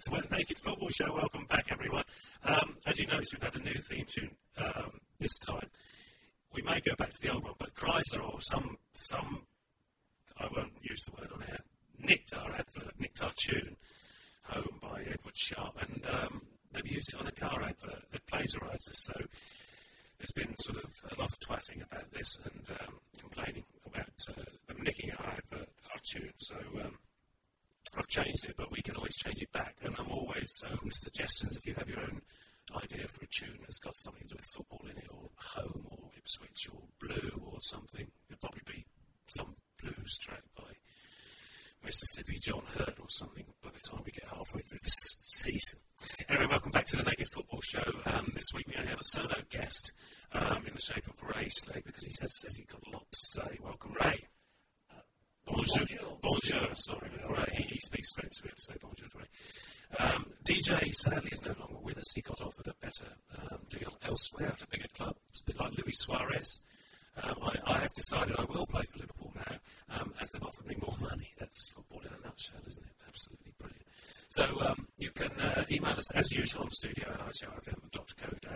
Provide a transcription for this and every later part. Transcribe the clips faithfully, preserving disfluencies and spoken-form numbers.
It's the Naked Football Show. Welcome back, everyone. Um, as you notice, we've had a new theme tune um, this time. We may go back to the old one, but Chrysler or some, some, I won't use the word on air, nicked our advert, nicked our tune, Home by Edward Sharp, and um, they've used it on a car advert. They've plagiarised us, so there's been sort of a lot of twatting about this and um, complaining about uh, them nicking our advert, our tune. So um, I've changed it, but we can always change it back. And I'm always open to suggestions if you have your own idea for a tune that's got something to do with football in it, or home, or Ipswich, or blue, or something. It'll probably be some blues track by Mississippi John Hurt or something by the time we get halfway through this season. Anyway, welcome back to the Naked Football Show. Um, this week we only have a solo guest um, in the shape of Ray Slade, because he says, says he's got a lot to say. Welcome, Ray. Uh, bonjour. Bonjour. Bonjour. Sorry, Ray. He, he speaks French, so we have to say bonjour to Ray. Um, D J sadly is no longer with us. He got offered a better um, deal elsewhere at a bigger club. It's a bit like Luis Suarez. Um, I, I have decided I will play for Liverpool now, um, as they've offered me more money. That's football in a nutshell, isn't it? Absolutely brilliant. So um, you can uh, email us as usual on studio at I T R F M dot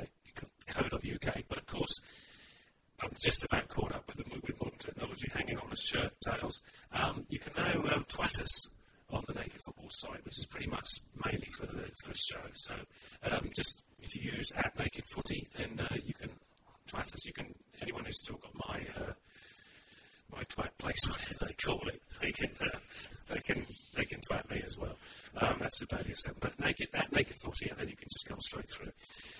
co dot U K. But of course, I'm just about caught up with, the, with modern technology hanging on the shirt tails. Um, you can now um, twat us on the Naked Football site, which is pretty much mainly for the, for the show. So um, just if you use at Naked Footy, then uh, you can twat us. You can, anyone who's still got my uh, my twat place, whatever they call it, they can uh, they can they can twat me as well. Um, that's about it. But naked at Naked Footy, and then you can just come straight through.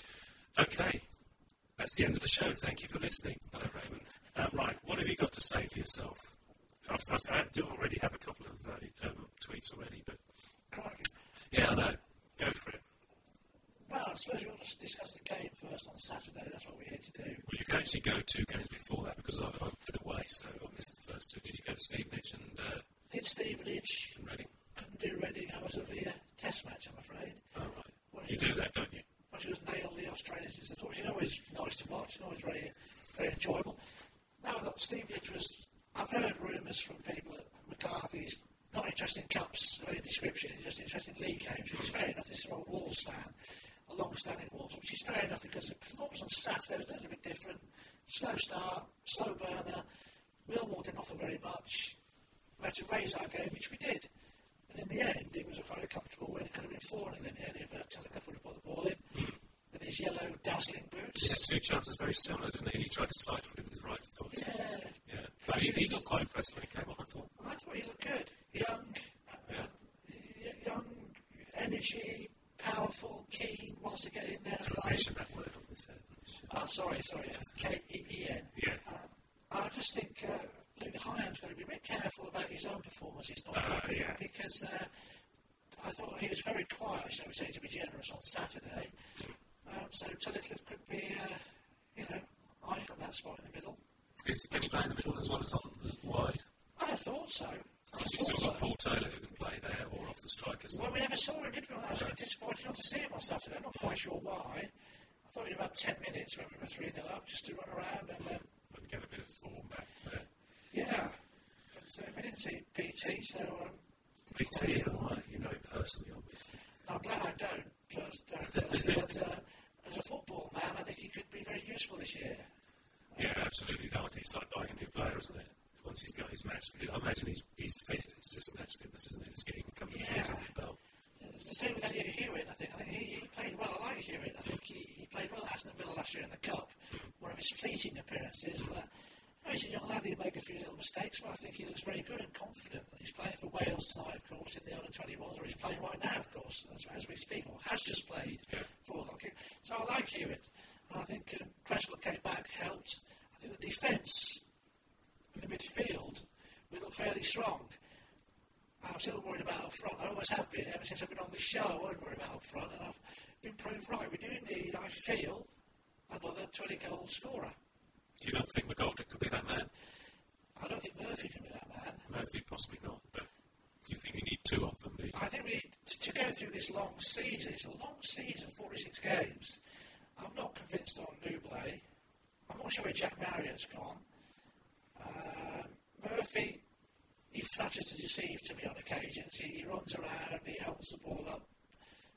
Okay, that's the end of the show. Thank you for listening. Hello, Raymond. Um, right, what have you got to say for yourself? I've, I do already have a couple of uh, um, tweets already, but Crikey. Yeah, I know. Go for it. Well, I suppose we'll just discuss the game first on Saturday. That's what we're here to do. Well, you can actually go two games before that, because I've, I've been away, so I missed the first two. Did you go to Stevenage and uh, Did Stevenage. and Reading? Couldn't do Reading. I was at the uh, test match, I'm afraid. Oh, right. Well, You do that, don't you? Well, she was nailed the Australians. It's always, always nice to watch and always very, very enjoyable. Now that Stevenage was, I've heard rumours from people that McCarthy's not interested in cups or any description. He's just interested in league games, which is fair enough. This is a Wolves fan, a long-standing Wolves, which is fair enough because the performance on Saturday was a little bit different. Slow start, slow burner. Millwall didn't offer very much. We had to raise our game, which we did. And in the end, it was a very comfortable win. It could have been four nil in the end if uh, Teleka would have put the ball in with his yellow dazzling boots. He had two chances very similar, didn't he? And he tried to side foot it with his right foot. Yeah. Yeah. But he, he looked quite impressive when he came on, I thought. I thought he looked good. Young, Yeah. uh, young, energy, powerful, keen, wants to get in there and Don't play. mention that word on this head. Oh, sorry, sorry. K E E N. Yeah. Um, I just think uh, Luke Hyam's got to be a bit careful about his own performances, not Uh, dropping, yeah. because uh, I thought he was very quiet, shall we say, to be generous on Saturday. Um, so Tullicliffe could be, uh, you know, eyeing on that spot in the middle. Is, can he play in the middle as well as on as wide? I thought so. Of course, I you've still thought got so. Paul Taylor who can play there or off the strikers. Well, we never saw him, did we? I was a bit disappointed not to see him on Saturday. I'm not quite sure why. I thought he'd have had ten minutes when we were three nil up just to run around and, um, And get a bit of form back there. yeah. But uh, we didn't see P T, so um, P T, oh, right, you know him personally, obviously. I'm glad I don't, first, don't personally, but uh, as a football man, I think he could be very useful this year. Yeah, absolutely. No, I think it's like buying a new player, isn't it? Once he's got his match fit. I imagine he's, he's fit. It's just match fitness, isn't it? It's getting coming Yeah. under the belt. It's the same with Elliot Hewitt, I think. I think he, he played well. I like Hewitt. I think he, he played well at Aston Villa last year in the Cup. One of his fleeting appearances. And, uh, he's a young lad, he'll make a few little mistakes, but I think he looks very good and confident. He's playing for Wales tonight, of course, in the under twenty-ones, or he's playing right now, of course, as, as we speak, or has just played Yeah. for Lockheed. So I like Hewitt. And I think um, Cresswell came back, helped. I think the defence in the midfield, we look fairly strong. I'm still worried about up front. I always have been. Ever since I've been on the show, I wasn't worried about up front, and I've been proved right. We do need, I feel, another twenty-goal scorer. Do you not think McGoldrick could be that man? I don't think Murphy can be that man. Murphy, possibly not, but do you think we need two of them? Do you? I think we need to, to go through this long season. It's a long season, forty-six games. I'm not convinced on Nublet. I'm not sure where Jack Marriott's gone. Uh, Murphy, he flatters to deceive to me on occasions. He, he runs around, he holds the ball up.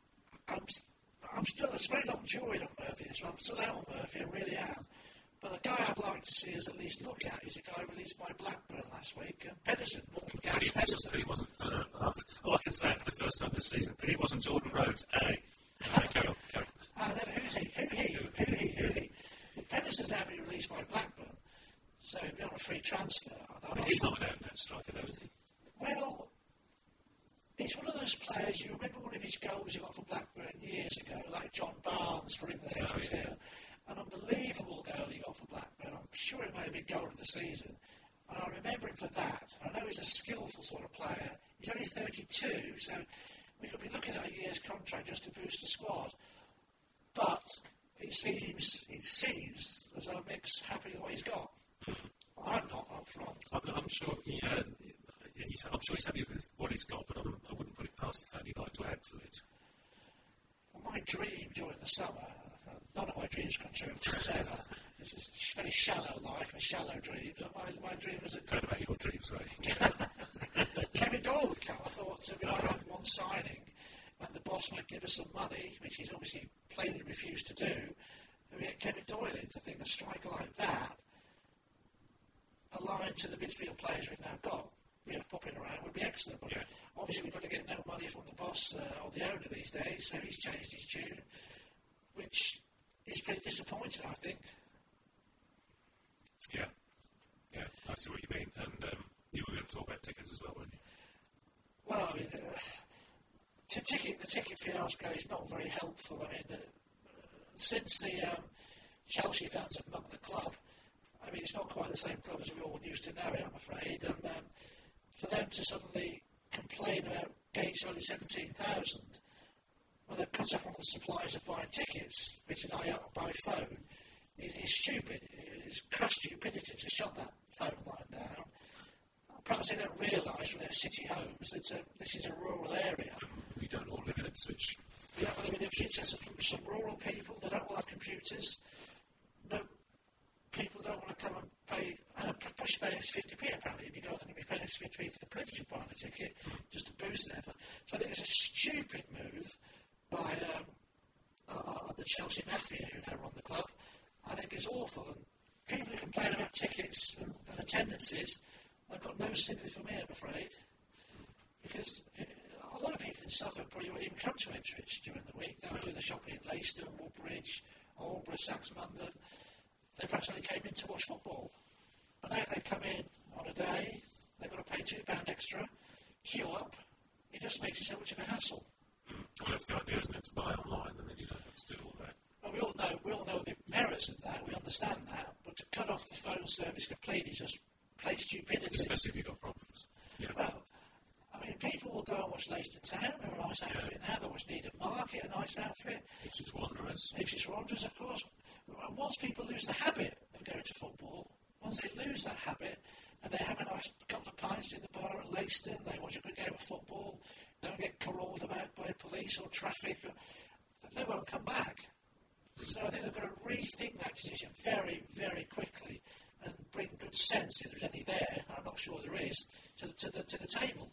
I'm, I'm still, it's very long jury on Murphy, so I'm still out on Murphy, I really am. But the guy I'd like to see us at least look at is a guy released by Blackburn last week, um, Pedersen, Morgan Gary Pedersen. But he wasn't, uh, uh, all I can say for the first time this season, but he wasn't Jordan Rhodes, eh? Uh, carry on, carry on. Uh, who's he? Who he? Who he? Who he? Well, Pedersen's now been released by Blackburn, so he'll be on a free transfer. But he's not an out-and-out striker, though, is he? Well, he's one of those players, you remember one of his goals he got for Blackburn years ago, like John Barnes for England, Oh, was yeah. here. An unbelievable goal he got for Blackburn. I'm sure it may have been goal of the season. And I remember him for that. I know he's a skillful sort of player. He's only thirty-two, so we could be looking at a year's contract just to boost the squad. But it seems, it seems as though Mick's happy with what he's got. Mm. I'm not up front. I'm, I'm sure. Yeah, he's, I'm sure he's happy with what he's got, but I'm, I wouldn't put it past the fact he'd like to add to it. Well, my dream during the summer. None of my dreams come true, of course, ever. This is a very shallow life and shallow dreams. My, my dream was that... Tell about your dreams, right? Kevin Doyle would come. I thought uh, we might have one signing and the boss might give us some money, which he's obviously plainly refused to do, and we get Kevin Doyle in. I think a striker like that, aligned to the midfield players we've now got, you know, popping around, would be excellent. But yeah. Obviously we've got to get no money from the boss uh, or the owner these days, so he's changed his tune, which... It's pretty disappointing, I think. Yeah, yeah, I see what you mean. And um, you were going to talk about tickets as well, weren't you? Well, I mean, uh, to ticket, the ticket fiasco is not very helpful. I mean, uh, since the um, Chelsea fans have mugged the club, I mean, it's not quite the same club as we all used to know it, I'm afraid. And um, for them to suddenly complain about gates only seventeen thousand, well, they've cut off one of the suppliers of buying tickets, which is I by phone, is, is stupid. It's crass stupidity to shut that phone line down. Perhaps they don't realise from their city homes that uh, this is a rural area. We don't all live in Ipswich. We don't live in Ipswich. There's some, some rural people, they don't all have computers. No, people don't want to come and pay, and push pay fifty p apparently. If you go, they're going to be paying fifty p for the privilege of buying a ticket, just to boost their effort. So I think it's a stupid move by um, uh, the Chelsea Mafia who now run the club. I think it's awful, and people who complain about tickets and, and attendances, they've got no sympathy for me, I'm afraid, because a lot of people in Suffolk probably won't even come to Ipswich during the week. They'll do the shopping in Leiston, Woodbridge, Aldborough, Saxmundham. They perhaps only came in to watch football. But now if they come in on a day, they've got to pay two pounds extra, queue up. It just makes it so much of a hassle. Well, that's the idea, isn't it, to buy online and then you don't have to do all that. Well, we all know, we all know the merits of that, we understand that, but to cut off the phone service completely is just plain stupidity. Especially if you've got problems. Yeah. Well, I mean, people will go and watch Leiston Town, they're a nice outfit yeah. now, they'll watch Needham Market, a nice outfit. Ipswich Wanderers. Ipswich Wanderers, of course. And once people lose the habit of going to football, once they lose that habit, and they have a nice couple of pints in the bar at Leiston, they watch a good game of football, don't get crawled about by police or traffic, or, they won't come back. So I think they've got to rethink that decision very, very quickly and bring good sense, if there's any there, I'm not sure there is, to the, to the, to the table.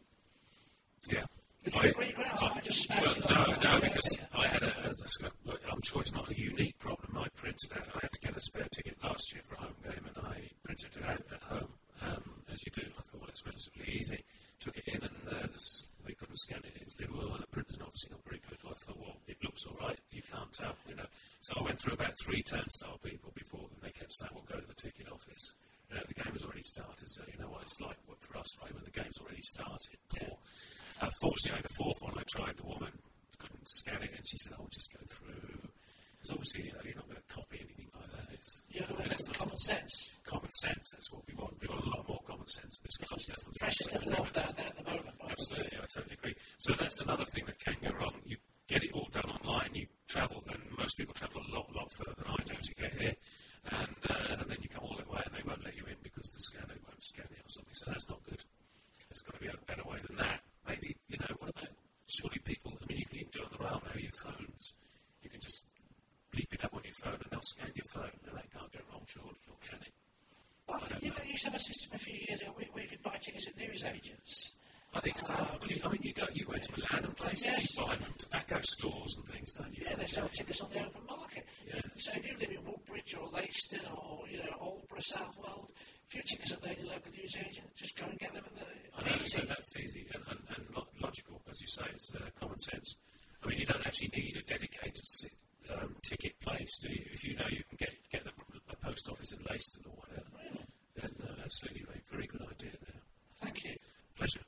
Yeah. Would you I, agree, Grant? I, I just well, spouting no, off no, because I had a, a, a, I'm sure it's not a unique problem. I printed out, I had to get a spare ticket last year for a home game, and I printed it out at home, um, as you do. I thought, well, it's relatively easy. Took it in, and uh, this, they couldn't scan it. It said, well, the printer's obviously not very good. I thought, well, it looks all right. You can't tell, you know. So I went through about three turnstile people before, and they kept saying, well, go to the ticket office. You know, the game has already started, so you know what it's like for us, right, when the game's already started. Poor. Uh, fortunately, the fourth one I tried, the woman couldn't scan it, and she said, "I'll just go through." Because obviously, you know, you're not going to copy anything like that. It's, yeah, you know, and it's common sense. Common sense, that's what we want. We want a lot more common sense in this club. It's the freshest little off down there at the moment. Absolutely, I totally agree. So that's another thing that can go wrong. You get it all done online, you travel, and most people travel a lot, lot further than I do to get here, and, uh, and then you come all that way, and they won't let you in because the scanner won't scan it or something. So that's not good. There's got to be a better way than that. Maybe, you know, what about surely people, I mean, you can even do it on the rail now, your phones. You can just bleep it up on your phone and they'll scan your phone, and that can't go wrong, surely, or can it? Well, I didn't know you used to have a system a few years ago where, where you could buy tickets at newsagents? I I think so. Um, well, you, I mean, you go, you went to Milan and places, yes. you buy them from tobacco stores and things, don't you? Yeah, they sell tickets on the open market. Yeah. So if you live in Woodbridge or Leiston or, you know, Aldborough, Southwold, if your tickets are there in your local newsagent, just go and get them at the I know, easy. so that's easy and, and, and lo- logical, as you say, it's uh, common sense. I mean, you don't actually need a dedicated si- um, ticket place, do you? If you know you can get get them from a post office in Leiston or whatever, Really? then uh, absolutely, very, very good idea there. Thank you. Pleasure.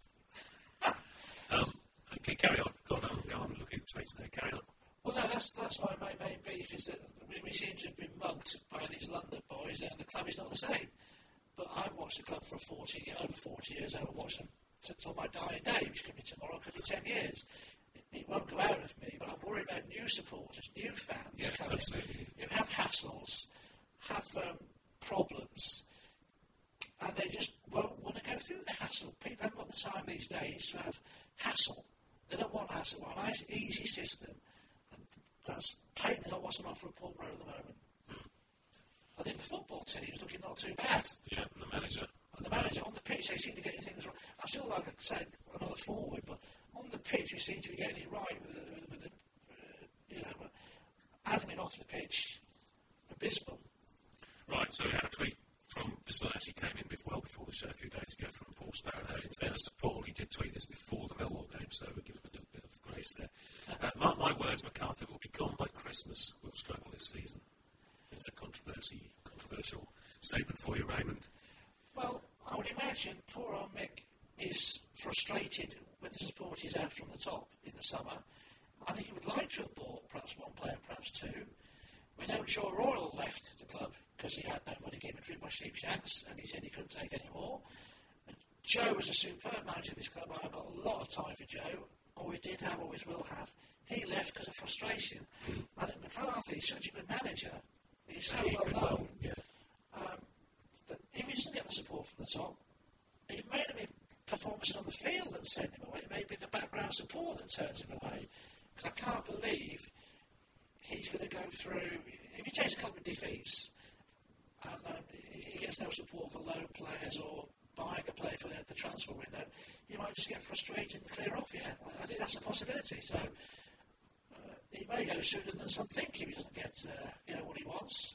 um, okay, carry on. Go on, go on, looking at tweets there. Carry on. Well, no, that's that's my main, main beef is that we, we seem to have been mugged by these London boys, and the club is not the same. But I've watched the club for forty, over forty years. I've watched them until my dying day, which could be tomorrow, could be ten years. It, it won't go out of me, but I'm worried about new supporters, new fans Yeah, coming. absolutely. You have hassles, have um, problems, and they just won't want to go through the hassle. People haven't got the time these days to have hassle. They don't want hassle. They want a nice, easy system. And that's plainly not what's on offer at Paul Road at the moment. Mm. I think the football team's looking not too bad. Yeah, and the manager. And the manager on the pitch, they seem to get things right. I still like I said another forward, but on the pitch, we seem to be getting it right with the, with, with the uh, you know, but admin off the pitch, abysmal. Right, so we had a tweet from, this one actually came in before, well before the show a few days ago from Paul Sparrow. In fairness to Paul, he did tweet this before the Millwall game, so we'll give him a little bit of grace there. Uh, mark my words, MacArthur will be gone by Christmas. We'll struggle this season. It's a controversy, controversial statement for you, Raymond. Well, I would imagine poor old Mick is frustrated with the support he's had from the top in the summer. I think he would like to have bought perhaps one player, perhaps two. We know Joe Royal left the club because he had no money given to him by Sheepshanks, and he said he couldn't take any more. And Joe was a superb manager of this club. I've got a lot of time for Joe. Always did have, always will have. He left because of frustration. I think McCarthy is such a good manager. He's so He well could known. well, yeah. Um, that if he doesn't get the support from the top, it may not be performance on the field that sent him away. It may be the background support that turns him away. Because I can't believe he's going to go through. If he takes a couple of defeats and um, he gets no support for loan players or buying a player for the, the transfer window, he might just get frustrated and clear off. Yeah, I think that's a possibility. So uh, he may go sooner than some think if he doesn't get uh, you know what he wants.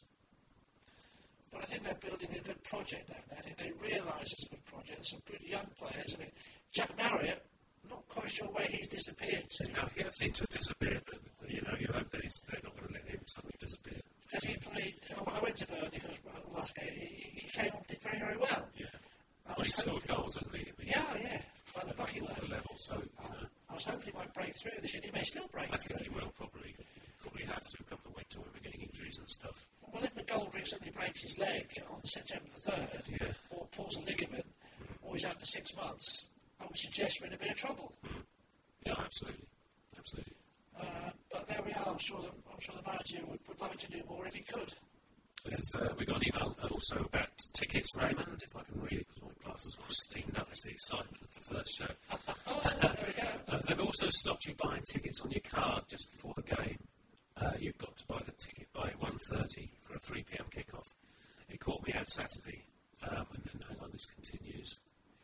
But I think they're building a good project down there. I think they realise it's a good project. There's some good young players. I mean, Jack Marriott, not quite sure where he's disappeared to. No, he has seemed to have disappeared, but, you know, you hope that he's, they're not going to let him suddenly disappear. Because he played, I went to Burnley because well, last game he, he came on and did very, very well. Yeah. I Well, he was scored hoping, goals, hasn't he? I mean, yeah, yeah, by the bucket at level. the level, so, you know, I was hoping he might break through this year. He may still break I through. think he will probably, probably have to come the winter when we're getting injuries and stuff. Well, if McGoldrick suddenly breaks his leg on September the third, Yeah. or pulls a ligament, or he's out for six months, I would suggest we're in a bit of trouble. Yeah, absolutely. Absolutely. Uh, but there we are. I'm sure the, I'm sure the manager would, would like to do more if he could. There's, uh, we got an email also about tickets, Raymond, if I can read it, because my glasses all steamed up. It's the excitement of the first show. Oh, there we go. Uh, they've also stopped you buying tickets on your card just before the game. Uh, you've got to buy the ticket by one thirty for a three p.m. kickoff. It caught me out Saturday, um, and then, hang on, this continues.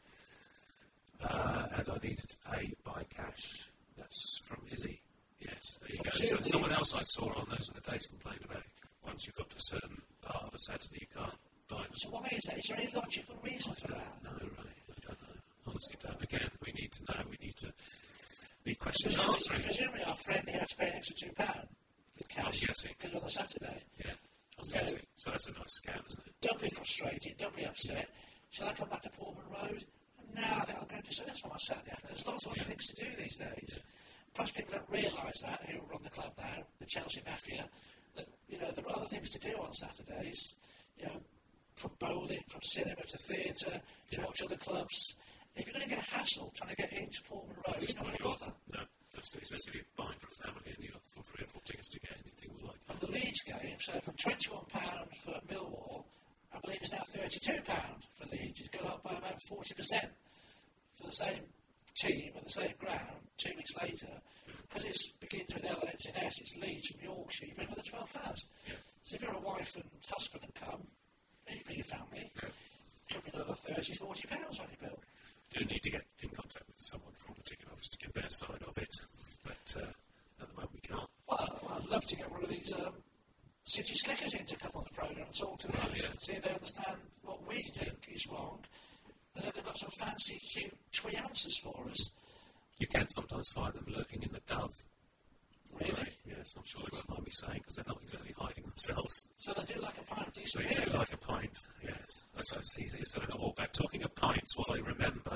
Uh, as I needed to pay by cash. That's from Izzy. Yes, there you go. So someone else I saw on those other days complained about it. Once you've got to a certain part of a Saturday, you can't buy them. So why is that? Is there any logical reason for that? No, right. I don't know. Honestly, don't. Again, we need to know. We need to need questions Presumably, answering. presumably our friend here had to pay an extra two pounds with cash. I'm guessing. Because on the Saturday. Yeah. I'm So- guessing. So that's a nice scam, isn't it? Doubly frustrated, doubly upset. Shall I come back to Portman Road? No, I think I'll go to Service on my Saturday afternoon. There's lots of other Yeah. things to do these days. Perhaps people don't realise that, who run the club now, the Chelsea Mafia, that, you know, there are other things to do on Saturdays. You know, from bowling, from cinema to theatre, to watch other clubs. If you're going to get a hassle trying to get into Portman Road, you're not going to bother. No, absolutely. Especially if you're buying for a family and you've got for three or four tickets to get anything we like. And the Leeds game, so from twenty-one pounds for Millwall, I believe it's now thirty-two pounds for Leeds. It's gone up by about forty percent for the same team at the same ground two weeks later. Because it begins with L N S, it's Leeds from Yorkshire, you pay another twelve pounds. Yeah. So if you're a wife and husband and come, and you bring your family, Yeah. it could be another thirty, forty pounds on your bill. do need to get in contact with someone from the ticket office to give their side of it, but uh, at the moment we can't. Well, I'd love to get one of these um, city slickers in to come on the programme and talk to them, Oh, yeah. see if they understand what we think is wrong, and if they've got some fancy, cute, twee answers for us. You can sometimes find them lurking in the Dove. Really? Right. Yes, I'm sure they won't mind me saying, because they're not exactly hiding themselves. So they do like a pint of decent They beer. do like a pint, yes. I suppose he thinks they're not all bad. Talking of pints, while I remember,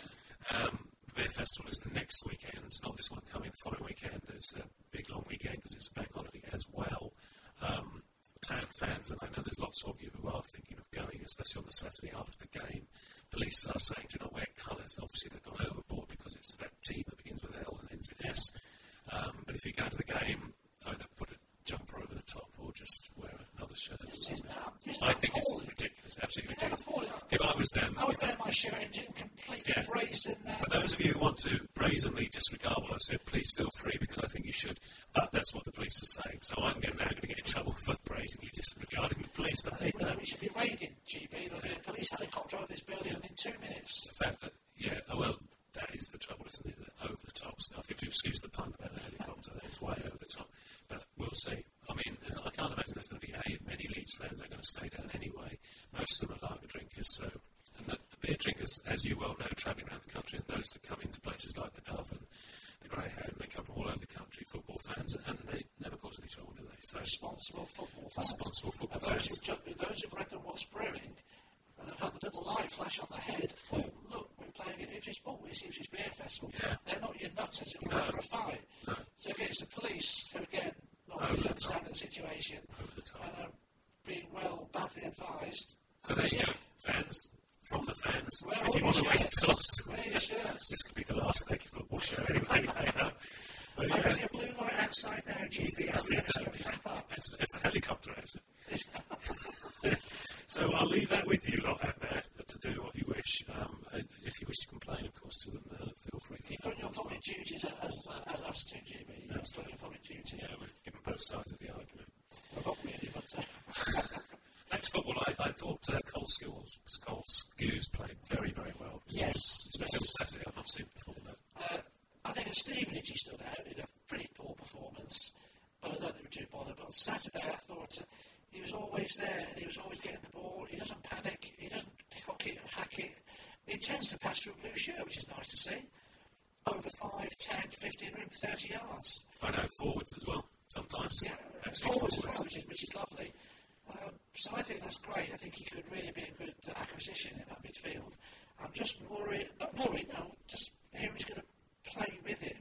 um, the Beer Festival is next weekend, not this one coming, the following weekend. It's a big long weekend because it's a bank holiday as well. Um, Town fans, and I know there's lots of you who are thinking of going, especially on the Saturday after the game. Police are saying do not wear colours. Obviously, they've gone overboard because it's that team that begins with L and ends in S. Um, but if you go to the game, either put a jumper over the top or just wear another shirt or something. I think it's ridiculous, absolutely ridiculous. If I was them, I would wear my shirt and didn't completely Yeah. brazen that. for those of you who want to brazenly disregard what I've said, please feel free, because I think you should. But that's what the police are saying. So I'm going now going to get in trouble for brazenly disregarding the police. But hey, no. We should be raided, G B. There'll be a police helicopter over this building within two minutes. The fact that, yeah, oh, well, that is the trouble, isn't it? The over-the-top stuff. If you excuse the pun about the helicopter, that is way over the top. But we'll see. I mean, there's, I can't imagine there's going to be a, many Leeds fans that are going to stay down anyway. Most of them are lager drinkers, so... And the, the beer drinkers, as you well know, travelling around the country, and those that come into places like the Dove and the Greyhound, they come from all over the country, football fans, and they never cause any trouble, do they? So, Responsible football fans. responsible football And those fans. who've, ju- those who've read the What's Brewing and have had the little light flash on the head, oh, look, we're playing at Ipswich, oh, it's Ipswich Beer Festival. Yeah. They're not your nutters who are No. going for a fight. No. So again, it's the police who, again, not Over really the understanding the situation Over the top. and are being well, badly advised. So there you Yeah. go, fans. From the fans, Wear if all you want to your read shirts. the tops, Wear your shirts. this could be the last naked football show anyway. Hey, uh, but I yeah, can see a blue light outside now, G B. I'm going to wrap up. it's, it's a helicopter, actually. So I'll leave that with you lot out there to do what you wish. Um, and if you wish to complain, of course, to them, uh, feel free. You've done your public duties as, uh, as us two, G B. You've done Absolutely. your public duty. Yeah, we've given both sides of the argument. Well, not really, but uh, Back to football, I, I thought uh, Cole Skills, Cole Skews played very, very well. yes. Especially yes. on Saturday, I've not seen before that. Uh, I think at Stevenage he stood out in a pretty poor performance, but I don't think we were too bothered. But on Saturday I thought uh, he was always there and he was always getting the ball. He doesn't panic, he doesn't hook it or hack it. He tends to pass through a blue shirt, which is nice to see. Over five, ten, fifteen, or even thirty yards. I know, forwards as well, sometimes. Yeah, Actually, forwards as well, which is, which is lovely. Um, so I think that's great. I think he could really be a good uh, acquisition in that midfield. I'm just worried, not worried, no, just who's going to play with him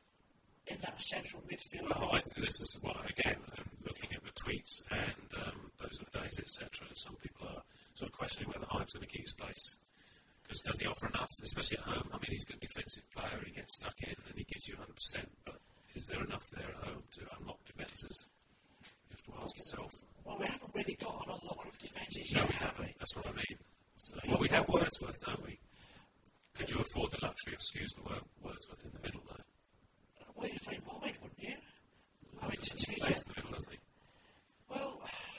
in that central midfield. Well, I, this is what, again, um, looking at the tweets and um, those are the days, et cetera, some people are sort of questioning whether Hyde's going to keep his place. Because does he offer enough, especially at home? I mean, he's a good defensive player, he gets stuck in and he gives you one hundred percent, but is there enough there at home to unlock defences? You have to ask yourself. Well, we haven't really got an unlocker of defences No, yet, we have haven't. we? That's what I mean. So, well, we have Wordsworth, don't we? Could you afford the luxury of Skews and Wor- Wordsworth in the middle, though? Well, you'd play wide, wouldn't you? I mean, to, to be He fair, plays in the middle, doesn't he? well,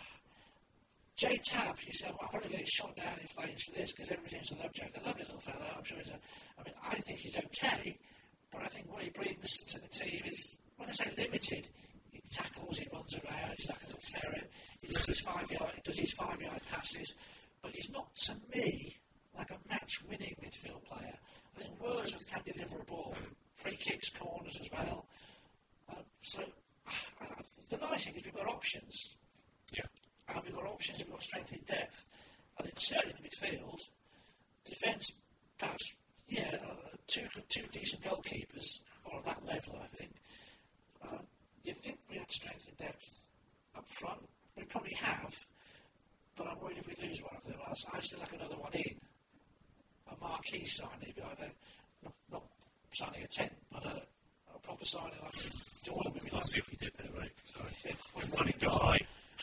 J Tab, you said, well, I'm probably getting shot down in flames for this because everybody seems to love J Tab. A lovely little fella, I'm sure he's a, I mean, I think he's okay, but I think what he brings to the team is, when I say limited, he tackles, he runs around, he's like a little ferret, he does his five yard, he does his five yard passes, but he's not, to me, like a match-winning midfield player. I think Wordsworth can deliver a ball, free kicks, corners as well. Um, so, uh, the nice thing is we've got options. Yeah. And we've got options, we've got strength in depth. I think certainly in the midfield, defence, perhaps, yeah, uh, two two decent goalkeepers are at that level, I think. Um, you'd think we had strength in depth up front. We probably have, but I'm worried if we lose one of them. I, I still like another one in. A marquee signing, but either, not, not signing a tent, but a, a proper signing like a Doyle maybe. I Like, see what you did there, mate. Sorry. Yeah, Funny guy.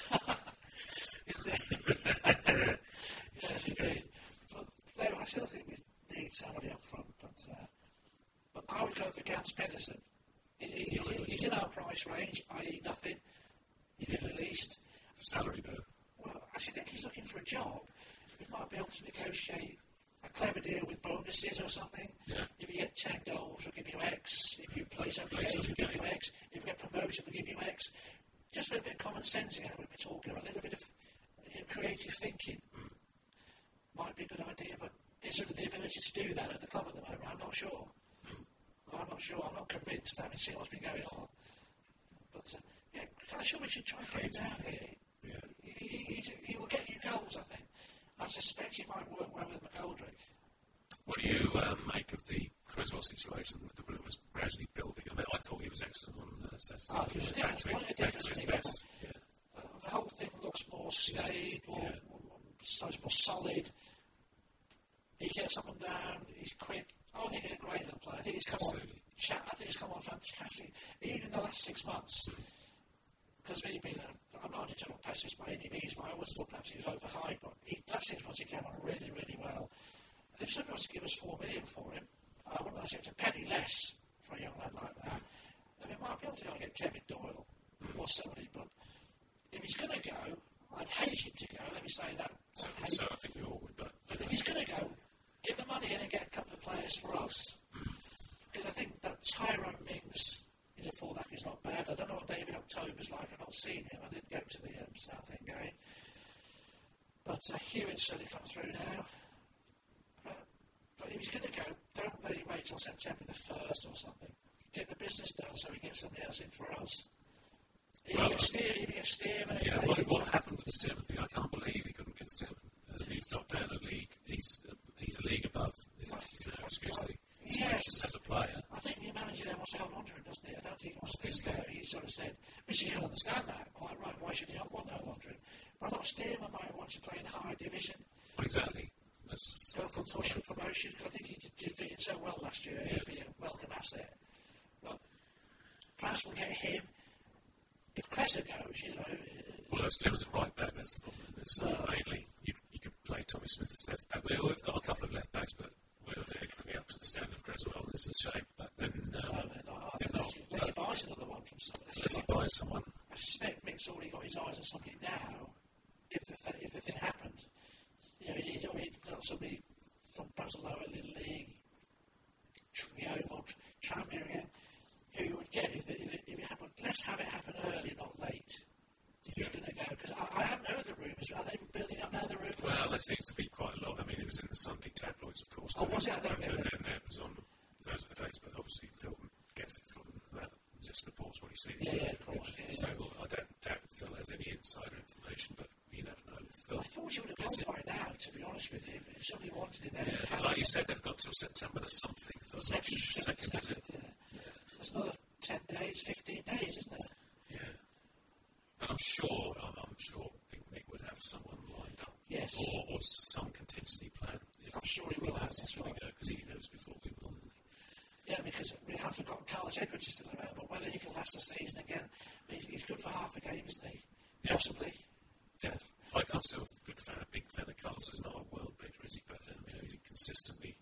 yes, indeed. But there, I still think we need somebody up front. But uh, but I would go for Gans Pedersen. He, he, he's, he's in our price range, that is, nothing. He's been Yeah. released. Salary, though. Well, I actually think he's looking for a job. We might be able to negotiate a clever deal with bonuses or something. Yeah. If you get ten goals, we'll give you X. If you play so many Play games, so we'll many give you X. If you get promoted, we'll give you X. Just a little bit of common sense again when we're talking about, a little bit of you know, creative thinking. Mm. Might be a good idea, but is there the ability to do that at the club at the moment? I'm not sure. Mm. I'm not sure. I'm not convinced, having seen what's been going on. But, uh, yeah, I'm sure we should try and get him down here. Yeah. He, he, he will get you goals, I think. I suspect he might work well with McGoldrick. What do you um, make of the Creswell situation with the rumours gradually building? I mean, I thought he was excellent on uh, Saturday. Oh, he was a difference, back to, back to his best. Yeah. Uh, the whole thing looks more staid, more, yeah. more, more solid. He gets up and down. He's quick. Oh, I think he's a great little player. I think he's come Absolutely. on. I think he's come on fantastic, even in the last six months. Because mm. me being a, I'm not an internal pessimist by any means, but I always thought perhaps he was overhyped. But he, last six months he came on really, really well. And if somebody wants to give us four million for him, I wouldn't accept a penny less for a young lad like that. Then we might be able to go and get Kevin Doyle mm. or somebody. But if he's going to go, I'd hate him to go. Let me say that. So, so I think we all would. But, but if he's going to go, get the money in and get a couple of players for us. Because I think that Tyrone Mings is a fullback who's not bad. I don't know what David October's like. I've not seen him. I didn't go to the um, Southend game. But uh, Hewitt's certainly come through now. Uh, but if he's going to go, don't let him wait till September the first or something. Get the business done so we get somebody else in for us. If well, you get Steer, if you get Stearman... Yeah, what, what happened with the Stearman thing? I can't believe he couldn't get Stearman. He's dropped down a league. He's uh, he's a league above, if you know, excuse the yes. as a player. I think the manager there wants to hold on to him, doesn't he? I don't think he wants to let him go. He sort of said, which you can understand that quite right. Why should he not want to hold on to him? But I thought Stearman might want to play in a higher division. Well, exactly. That's, go for push for promotion, because I think he did, did fit in so well last year. Yeah. He'd be a welcome asset. But perhaps we'll get him. If Cressor goes, you know. Well, Stearman's a right back, that's the problem. It's uh, uh, mainly, you, you could play Tommy Smith as left back. Well, we've got a couple of left backs, but whether they're going to be up to the standard of Creswell, it's a shame. But then, um, no, they're not. They're unless, not. He, unless he buys another one from someone. Unless he buys someone. I suspect Mick's already got his eyes on somebody now. If the, th- if the thing happened, you know, he's already got somebody from perhaps a lower little league, Oval, Tranmere again, who would get if it, if, it, if it happened. Let's have it happen early, not late. Who's going to go? Because I, I haven't heard the rumours. Are they building up now, the rumours? Well, there seems to be quite a lot. I mean, it was in the Sunday tabloids, of course. Oh, was it? I don't and, know. And then it was on those are the days, but obviously Phil gets it from that, just reports what he sees. Yeah, yeah, of course. Yeah, so yeah. I don't doubt Phil has any insider information, but you never know with Phil. I thought you would have gone by now, to be honest with you. If somebody wanted it, then yeah, like you said, they've got till September to something. For second, second, second, second, is it? Yeah. Yeah. That's another ten days, fifteen days, isn't it? Yeah. But I'm sure, I'm, I'm sure Big Mick would have someone lined up. Yes. Or, or some contingency plan. If, I'm sure if he will have. He's going to go, because he knows before we will. Yeah, because we have forgotten Carlos Edwards is still around, but whether he can last the season again, he's, he's good for half a game, isn't he? Yeah. Possibly. Yeah. Like, I'm still a good fan, a big fan of Carlos. He's not a world beater, is he? But um, you know, he's a consistently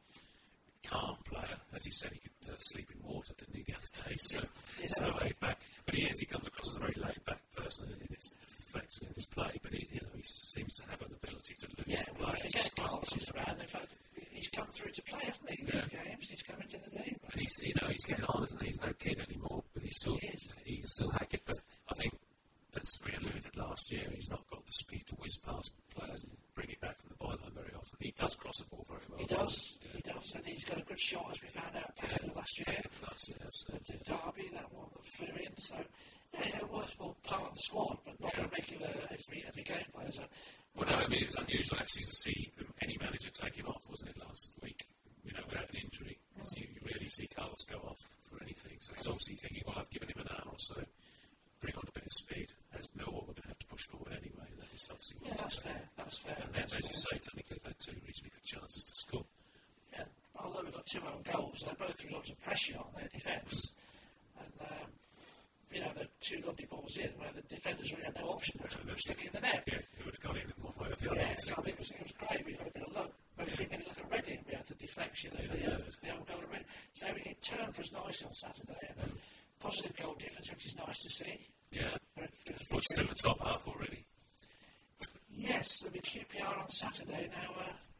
calm player. As he said, he could uh, sleep in water, didn't he, the other day? So, so laid back. But he is. He comes across as a very laid back person, and it's reflected in his play. But he, you know, he seems to have an ability to lose yeah, the well, play. if you get Carlos is around, in fact, he's come through to play, hasn't he? These yeah. games, he's come into the team. And he's, you know, he's getting on, isn't he? He's no kid anymore, but he's still, he, he can still hack it. But I think, as we alluded last year, he's not got the speed to whiz past players and bring it back from the byline very often. He does cross the ball very well. He does, yeah. he does, and he's got a good shot, as we found out back yeah. last year. Last year, absolutely. Yeah. Derby, that one that flew in. So, yeah, he's a worthwhile part of the squad, but not yeah. a regular every every game player. So, well, no, I mean, it was unusual actually to see any manager take him off, wasn't it, last week? You know, without an injury. Because mm. you, you rarely see Carlos go off for anything. So he's obviously thinking, well, I've given him an hour or so. Bring on a bit of speed. As Millwall, we're going to have to push forward anyway. That is obviously yeah, that's fair. That's fair. And then, that's as you fair. say, technically, they've had two reasonably good chances to score. Yeah, although we've got two own goals, they're both results of pressure on their defence. And, um, you know, the two lovely balls in where the defenders really had no option but to stick it in the net. Yeah, it would have gone in in one way or the other. Yeah, so I think it was, it was great. We got a bit of luck. But yeah. we didn't get a look at Reading. We had the deflection and yeah, the, uh, the own goal at Reading. So it turned for us nicely on Saturday. And a mm. positive goal difference, which is nice to see. Yeah. Which is in the top half already. Yes, there'll be Q P R on Saturday. Now, uh,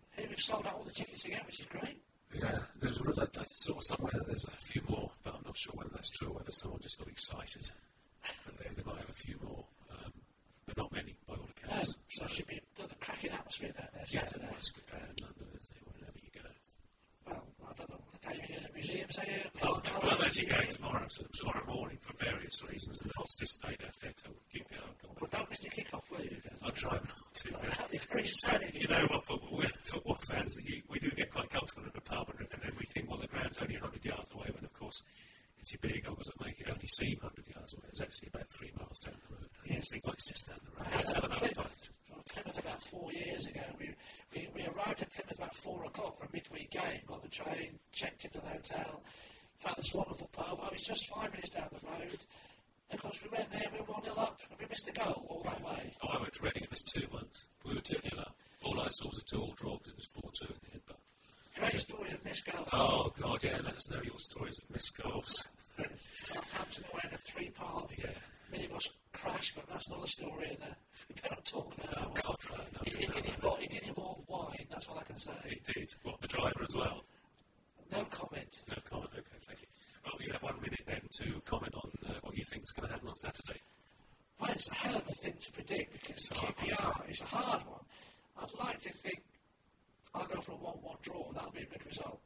Here we've sold out all the tickets again, which is great. Yeah, there's, I saw somewhere that there's a few more, but I'm not sure whether that's true or whether someone just got excited. But they, they might have a few more, um, but not many by all accounts. No, so it should be a cracking atmosphere down there Yeah, Saturday. well, it's good down in London, isn't it, wherever you go. Well, I don't know, the gaming in the museums, are you? Oh, well, well as you go tomorrow, so tomorrow morning for various reasons, and I'll just stay down there till Q P R and come back. Well, don't miss the kick-off, will you? I'll try not to. Well, But that'd be very sad if you you know what, football, football fans, you, we do get quite comfortable in the pub, and, and then we think, well, the ground's only one hundred yards away, when of course it's your big goggles that make it only seem one hundred yards away. It's actually about three miles down the road. Yes. You think, well, it's just down the road. I Let's had have a another Plymouth, pint. well, Plymouth about four years ago. We, we, we arrived at Plymouth about four o'clock for a midweek game, got the train, checked into the hotel, found this wonderful pub. I was just five minutes down the road. And of course, we went there, we were one nil up, and we missed a goal all that way. Oh, I went to Reading, it was two once. We were two nil up. All I saw was a two-all draw because it was four two in the end. But Great stories of missed goals. oh, God, yeah, let us know your stories of missed goals. Southampton away in a three-part Yeah. minibus crash, but that's another story, and uh, we don't talk about that Oh, one. God, right, no, It, it, did involve, it did involve wine, that's all I can say. It did. What, the driver as well? No comment. No comment, okay, thank you. Well, you have one minute then to comment on uh, what you think is going to happen on Saturday. Well, it's a hell of a thing to predict because It's a Q hard P one, R is a hard one. I'd like to think I'll go for a one one draw, that'll be a good result.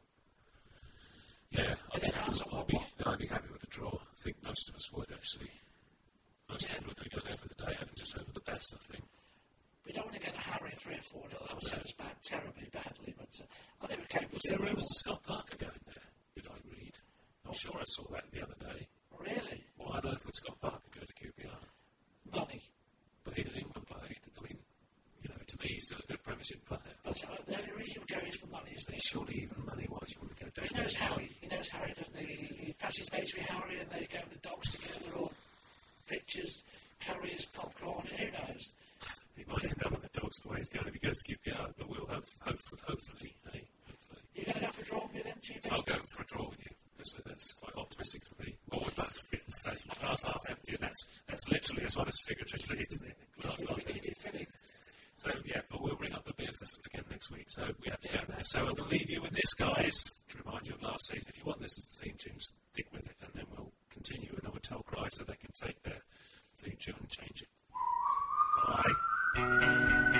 Yeah, I'd be, And then happy answer with, one I'd, be, one. I'd be happy with a draw. I think most of us would, actually. Most Yeah. people are going to go there for the day out and just hope for the best, I think. We don't want to get a harrowing three or four nil. That would set us back terribly badly, but uh, I think we're capable Was of there doing rumours it. of Scott Parker going there? Did I read? I'm sure I saw that the other day. Really? Why on earth would Scott Parker go to Q P R? Money. But he's an England player. I mean, you know, to me, he's still a good Premiership player. But uh, the only reason he would go is for money, isn't But it? surely even money-wise, you wouldn't go down He knows there. Harry. He knows Harry, doesn't he? He, he passes mates with Harry and they go with the dogs together or pictures, curries, popcorn, who knows? He might end up with the dogs the way he's going if he goes to Q P R, but we'll have, hopefully, hopefully, hey, hopefully. You're going to go for a draw with them, G P? I'll go for a draw with you, because that's quite optimistic for me. Well, we're both getting the same. Glass half empty, and that's, that's literally as well as figuratively, isn't it? Glass half We empty. need it filling. So, yeah, but we'll bring up the beer festival again next week, so we have to go now. So I'm going to leave you with this, guys, to remind you of last season. If you want this as the theme tune, stick with it, and then we'll continue, and then we'll tell Chrysler they can take their theme tune and change it. Bye.